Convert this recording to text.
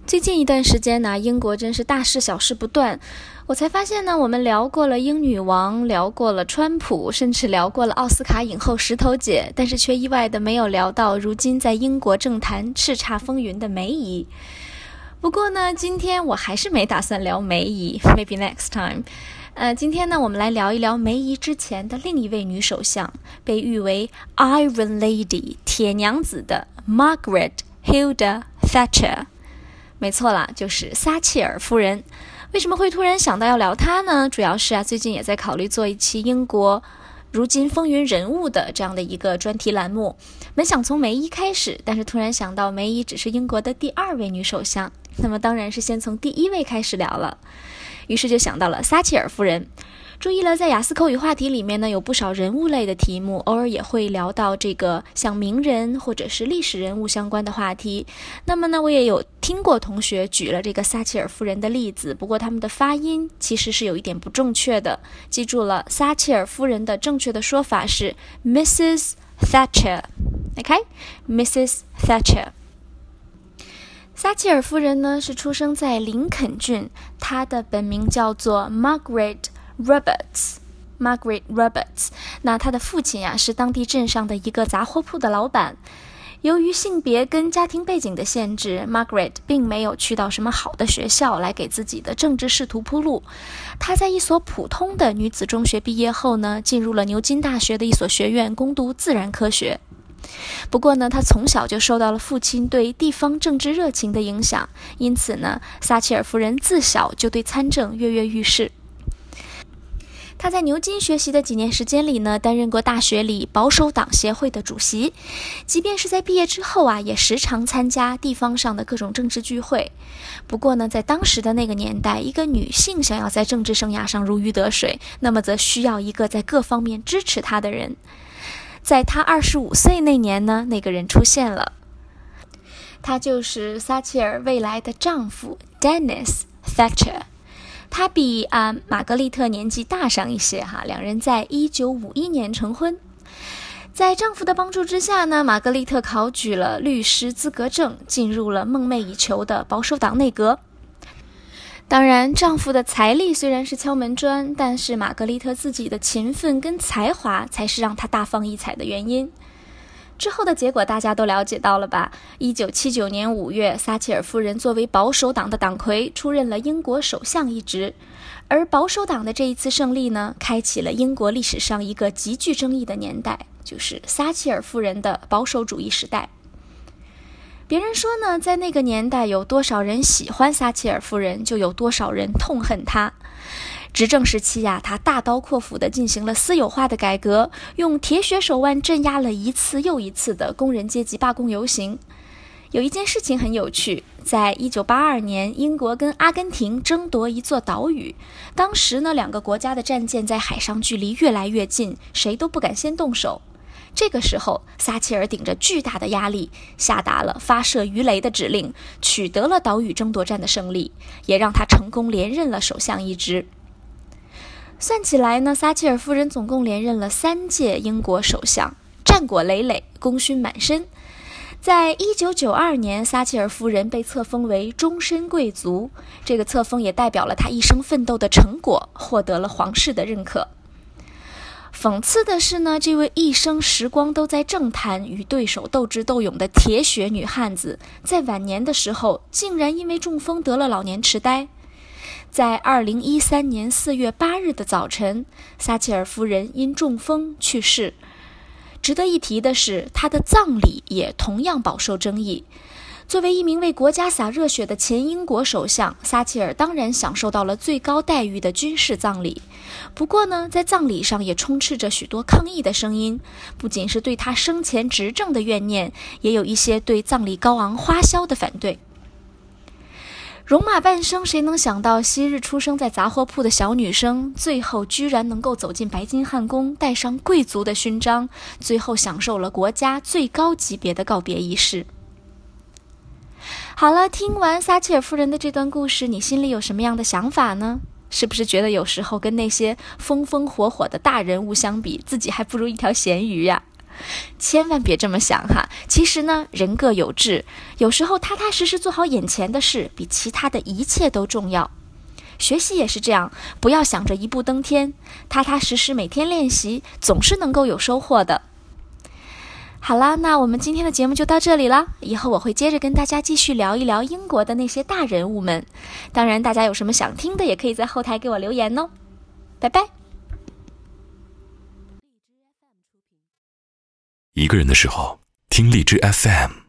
最近一段时间呢，英国真是大事小事不断。我才发现呢，我们聊过了英女王，聊过了川普，甚至聊过了奥斯卡影后石头姐，但是却意外的没有聊到如今在英国政坛叱咤风云的梅姨。不过呢，今天我还是没打算聊梅姨 ，maybe next time。今天呢，我们来聊一聊梅姨之前的另一位女首相，被誉为 Iron Lady 铁娘子的 Margaret Hilda Thatcher。没错啦，就是撒切尔夫人。为什么会突然想到要聊她呢？主要是最近也在考虑做一期英国如今风云人物的这样的一个专题栏目。本想从梅姨开始，但是突然想到梅姨只是英国的第2位女首相，那么当然是先从第1位开始聊了。于是就想到了撒切尔夫人。注意了，在雅思口语话题里面呢，有不少人物类的题目，偶尔也会聊到这个像名人或者是历史人物相关的话题。那么呢，我也有听过同学举了这个撒切尔夫人的例子，不过他们的发音其实是有一点不正确的。记住了，撒切尔夫人的正确的说法是 Mrs. Thatcher。OK，Mrs. Thatcher。撒切尔夫人呢是出生在林肯郡，她的本名叫做 Margaret Roberts。那她的父亲是当地镇上的一个杂货铺的老板。由于性别跟家庭背景的限制， Margaret 并没有去到什么好的学校来给自己的政治仕途铺路。她在一所普通的女子中学毕业后呢，进入了牛津大学的一所学院攻读自然科学。不过呢，他从小就受到了父亲对地方政治热情的影响，因此呢，撒切尔夫人自小就对参政跃跃欲试。他在牛津学习的几年时间里呢，担任过大学里保守党协会的主席，即便是在毕业之后也时常参加地方上的各种政治聚会。不过呢，在当时的那个年代，一个女性想要在政治生涯上如鱼得水，那么则需要一个在各方面支持她的人。在她25岁那年呢，那个人出现了，他就是撒切尔未来的丈夫 Dennis Thatcher。 他比玛格丽特年纪大上一些两人在1951年成婚。在丈夫的帮助之下呢，玛格丽特考取了律师资格证，进入了梦寐以求的保守党内阁。当然，丈夫的财力虽然是敲门砖，但是玛格丽特自己的勤奋跟才华才是让她大放异彩的原因。之后的结果大家都了解到了吧？1979年5月，撒切尔夫人作为保守党的党魁出任了英国首相一职。而保守党的这一次胜利呢，开启了英国历史上一个极具争议的年代，就是撒切尔夫人的保守主义时代。别人说呢，在那个年代有多少人喜欢撒切尔夫人，就有多少人痛恨她。执政时期她大刀阔斧地进行了私有化的改革，用铁血手腕镇压了一次又一次的工人阶级罢工游行。有一件事情很有趣，在1982年，英国跟阿根廷争夺一座岛屿。当时呢，2个国家的战舰在海上距离越来越近，谁都不敢先动手。这个时候，撒切尔顶着巨大的压力，下达了发射鱼雷的指令，取得了岛屿争夺战的胜利，也让他成功连任了首相一职。算起来呢，撒切尔夫人总共连任了3届英国首相，战果累累，功勋满身。在1992年，撒切尔夫人被册封为终身贵族，这个册封也代表了她一生奋斗的成果，获得了皇室的认可。讽刺的是呢，这位一生时光都在政坛与对手斗智斗勇的铁血女汉子，在晚年的时候竟然因为中风得了老年痴呆。在2013年4月8日的早晨，撒切尔夫人因中风去世。值得一提的是，她的葬礼也同样饱受争议。作为一名为国家洒热血的前英国首相，撒切尔当然享受到了最高待遇的军事葬礼。不过呢，在葬礼上也充斥着许多抗议的声音，不仅是对他生前执政的怨念，也有一些对葬礼高昂花销的反对。戎马半生，谁能想到昔日出生在杂货铺的小女生，最后居然能够走进白金汉宫，戴上贵族的勋章，最后享受了国家最高级别的告别仪式。好了，听完撒切尔夫人的这段故事，你心里有什么样的想法呢？是不是觉得有时候跟那些风风火火的大人物相比，自己还不如一条咸鱼呀？ 千万别这么想哈，其实呢，人各有志，有时候踏踏实实做好眼前的事，比其他的一切都重要。学习也是这样，不要想着一步登天，踏踏实实每天练习，总是能够有收获的。好啦，那我们今天的节目就到这里了，以后我会接着跟大家继续聊一聊英国的那些大人物们。当然，大家有什么想听的，也可以在后台给我留言哦。拜拜。 一个人的时候，听荔枝 FM。